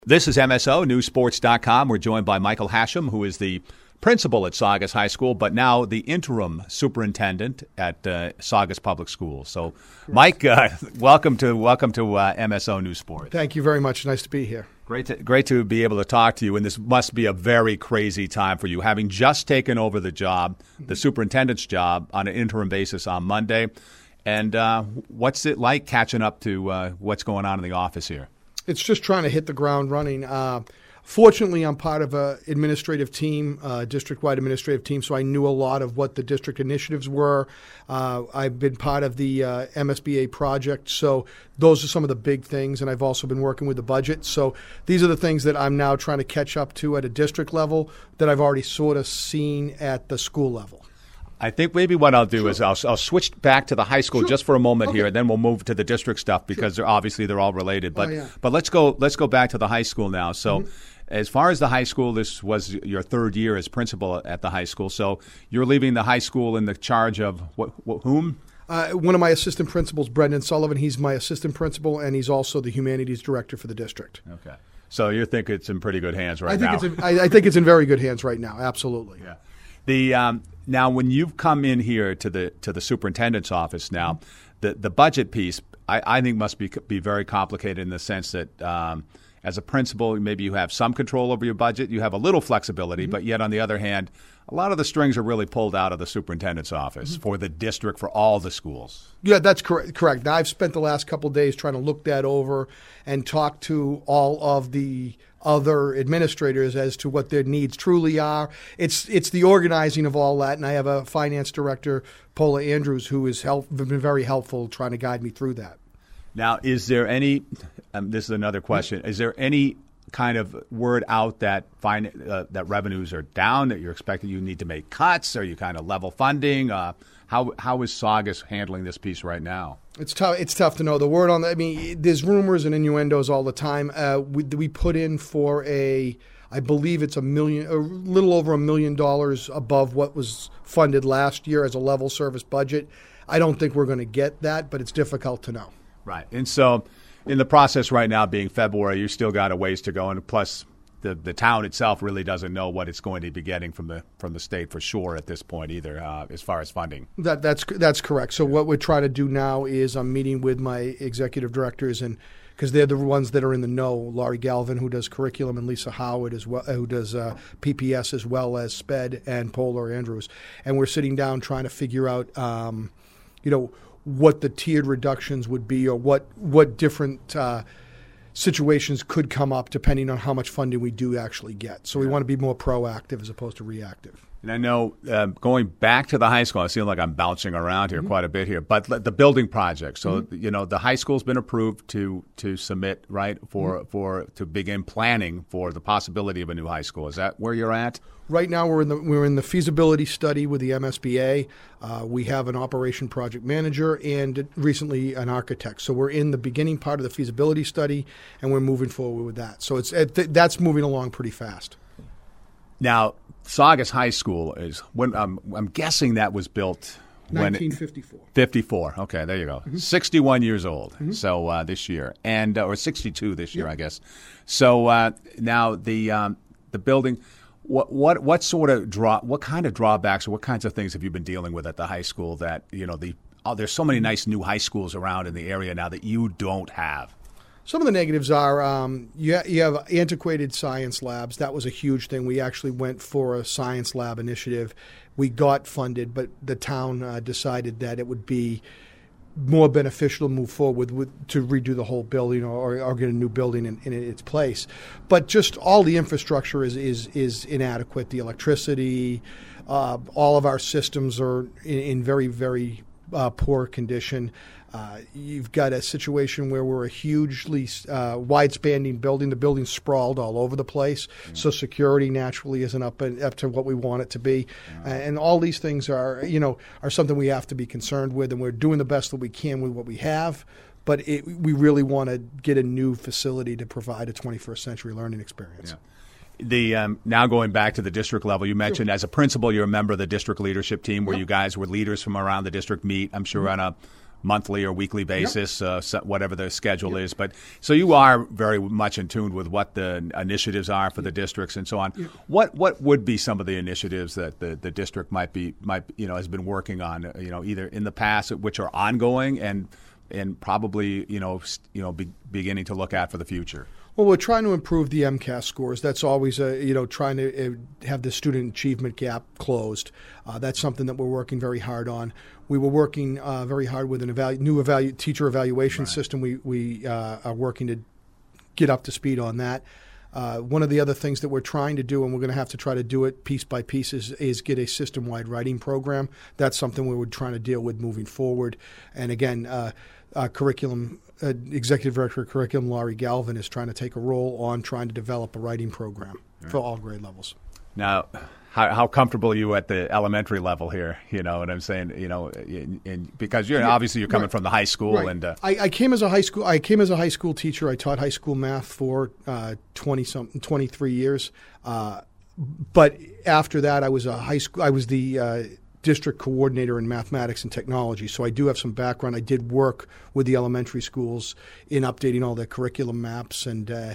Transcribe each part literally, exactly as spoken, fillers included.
This is M S O News Sports dot com. We're joined by Michael Hashem, who is the principal at Saugus High School, but now the interim superintendent at uh, Saugus Public Schools. So, Mike, uh, welcome to welcome to uh, M S O News Sports. Thank you very much. Nice to be here. Great to, great to be able to talk to you, and this must be a very crazy time for you, having just taken over the job, the superintendent's job, on an interim basis on Monday. And uh, what's it like catching up to uh, what's going on in the office here? It's just trying to hit the ground running. Uh, fortunately, I'm part of an administrative team, uh, district-wide administrative team, so I knew a lot of what the district initiatives were. Uh, I've been part of the uh, M S B A project, so those are some of the big things, and I've also been working with the budget. So these are the things that I'm now trying to catch up to at a district level that I've already sort of seen at the school level. I think maybe what I'll do sure. is I'll, I'll switch back to the high school sure. just for a moment okay. here, and then we'll move to the district stuff because sure. they're obviously they're all related. But oh, yeah. but let's go let's go back to the high school now. So, mm-hmm. as far as the high school, this was your third year as principal at the high school. So you're leaving the high school in the charge of what, what whom? Uh, one of my assistant principals, Brendan Sullivan. He's my assistant principal, and he's also the humanities director for the district. Okay. So you think it's in pretty good hands right I think now? It's in, I, I think it's in very good hands right now. Absolutely. Yeah. The um, now, when you've come in here to the to the superintendent's office now, the the budget piece I, I think must be be very complicated in the sense that um, as a principal, maybe you have some control over your budget, you have a little flexibility, mm-hmm. but yet on the other hand, a lot of the strings are really pulled out of the superintendent's office mm-hmm. for the district, for all the schools. Yeah, that's correct. Correct. Now, I've spent the last couple of days trying to look that over and talk to all of the other administrators as to what their needs truly are. It's it's the organizing of all that, and I have a finance director, Paula Andrews, who has help, been very helpful trying to guide me through that. Now, is there any um, – this is another question. Is there any kind of word out that fin- uh, that revenues are down, that you're expecting you need to make cuts? Are you kind of level funding? Uh, how how is Saugus handling this piece right now? It's tough. It's tough to know. The word on that. I mean, there's rumors and innuendos all the time. Uh, we, we put in for a, I believe it's a million, a little over a million dollars above what was funded last year as a level service budget. I don't think we're going to get that, but it's difficult to know. Right. And so, in the process right now, being February, you still got a ways to go, and plus, the the town itself really doesn't know what it's going to be getting from the from the state for sure at this point either, uh, as far as funding. That that's that's correct. So what we're trying to do now is I'm meeting with my executive directors, and because they're the ones that are in the know, Laurie Galvin, who does curriculum, and Lisa Howard as well, who does uh, P P S as well as SPED, and Polar Andrews, and we're sitting down trying to figure out, um, you know, what the tiered reductions would be, or what what different uh, situations could come up depending on how much funding we do actually get. So we want to be more proactive as opposed to reactive. And I know uh, going back to the high school, I feel like I'm bouncing around here mm-hmm. quite a bit here, but the building project. So, mm-hmm. you know, the high school's been approved to to submit, right, for, mm-hmm. for to begin planning for the possibility of a new high school. Is that where you're at? Right now, we're in the we're in the feasibility study with the M S B A. Uh, we have an operation project manager and recently an architect. So we're in the beginning part of the feasibility study, and we're moving forward with that. So it's it, that's moving along pretty fast. Now, Saugus High School is when um, I'm guessing that was built when nineteen fifty-four. fifty-four. Okay, there you go. Mm-hmm. sixty-one years old. Mm-hmm. So uh, this year, and uh, or sixty-two this year, yep. I guess. So uh, now the um, the building. What what what sort of draw? What kind of drawbacks or what kinds of things have you been dealing with at the high school that you know the oh, there's so many nice new high schools around in the area now that you don't have? Some of the negatives are um, you, ha- you have antiquated science labs. That was a huge thing. We actually went for a science lab initiative. We got funded, but the town uh, decided that it would be more beneficial to move forward with, to redo the whole building or, or get a new building in, in its place. But just all the infrastructure is is, is inadequate. The electricity, uh, all of our systems are in, in very, very uh, poor condition. Uh, you've got a situation where we're a hugely uh, wide-spanning building. The building's sprawled all over the place, mm-hmm. so security naturally isn't up and, up to what we want it to be. Mm-hmm. Uh, and all these things are, you know, are something we have to be concerned with, and we're doing the best that we can with what we have. But it, we really want to get a new facility to provide a twenty-first century learning experience. Yeah. The um, now going back to the district level, you mentioned sure. as a principal, you're a member of the district leadership team where yep. you guys were leaders from around the district meet. I'm sure mm-hmm. on a monthly or weekly basis, yep. uh, so whatever the schedule yep. is. But so you are very much in tune with what the initiatives are for the districts and so on. Yep. What what would be some of the initiatives that the, the district might be might you know has been working on, you know, either in the past, which are ongoing, and and probably you know you know be, beginning to look at for the future? Well, we're trying to improve the MCAS scores. That's always, a, you know, trying to uh, have the student achievement gap closed. Uh, that's something that we're working very hard on. We were working uh, very hard with an evalu- new evalu- teacher evaluation right. system. We we uh, are working to get up to speed on that. Uh, one of the other things that we're trying to do, and we're going to have to try to do it piece by piece, is, is get a system-wide writing program. That's something we we're trying to deal with moving forward. And again, uh, uh, curriculum. Uh, Executive Director of Curriculum, Laurie Galvin, is trying to take a role on trying to develop a writing program right. for all grade levels. Now, how, how comfortable are you at the elementary level here? You know what I'm saying? You know, in, in, because you're yeah, obviously you're coming right. from the high school, right. and uh, I, I came as a high school. I came as a high school teacher. I taught high school math for uh, twenty something, twenty-three years. Uh, but after that, I was a high school. I was the uh, district coordinator in mathematics and technology. So I do have some background. I did work with the elementary schools in updating all their curriculum maps and uh,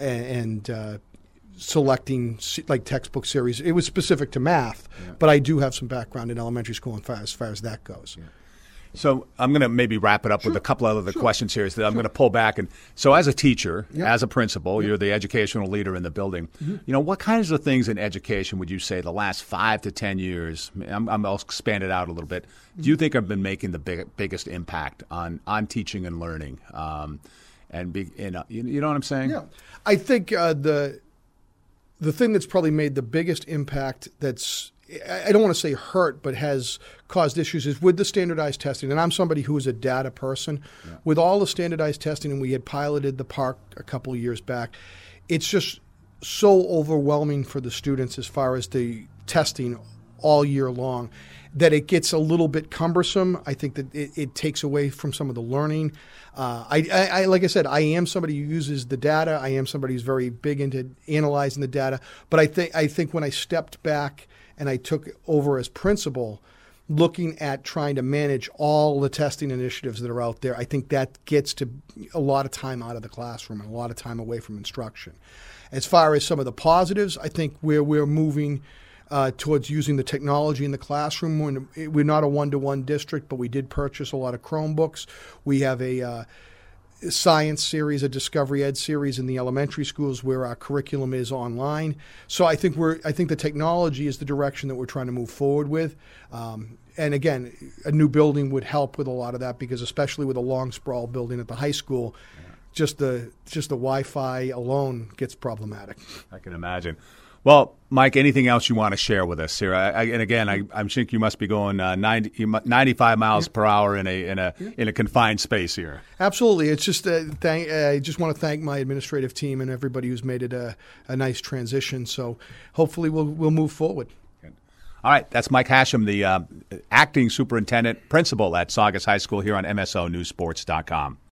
and uh, selecting like textbook series. It was specific to math, yeah. but I do have some background in elementary school as far as, far as that goes. Yeah. So I'm going to maybe wrap it up sure. with a couple of other sure. questions here. So I'm sure. going to pull back. And so as a teacher, yep. as a principal, yep. you're the educational leader in the building. Mm-hmm. You know, what kinds of things in education would you say the last five to ten years, I'm, I'm, I'll expand it out a little bit, mm-hmm. do you think have been making the big, biggest impact on, on teaching and learning? Um, and be, you, know, you, you know what I'm saying? Yeah. I think uh, the the thing that's probably made the biggest impact that's I don't want to say hurt, but has caused issues is with the standardized testing. And I'm somebody who is a data person. Yeah. With all the standardized testing, and we had piloted the park a couple of years back, it's just so overwhelming for the students as far as the testing all year long that it gets a little bit cumbersome. I think that it, it takes away from some of the learning. Uh, I, I, I, like I said, I am somebody who uses the data. I am somebody who's very big into analyzing the data. But I think I think when I stepped back and I took over as principal, looking at trying to manage all the testing initiatives that are out there, I think that gets to a lot of time out of the classroom and a lot of time away from instruction. As far as some of the positives, I think where we're moving uh, towards using the technology in the classroom. We're, we're not a one-to-one district, but we did purchase a lot of Chromebooks. We have a uh, science series, a Discovery Ed series in the elementary schools where our curriculum is online. So I think we're I think the technology is the direction that we're trying to move forward with. Um, and again, a new building would help with a lot of that because especially with a long sprawl building at the high school, yeah. just the just the Wi-Fi alone gets problematic. I can imagine. Well, Mike, anything else you want to share with us here? I, I, and again, I, I think you must be going uh, ninety, ninety-five miles yeah. per hour in a in a yeah. in a confined space here. Absolutely, it's just uh, thank, uh, I just want to thank my administrative team and everybody who's made it a, a nice transition. So hopefully we'll we'll move forward. Good. All right, that's Mike Hashim, the uh, acting superintendent principal at Saugus High School here on M S O News Sports dot com.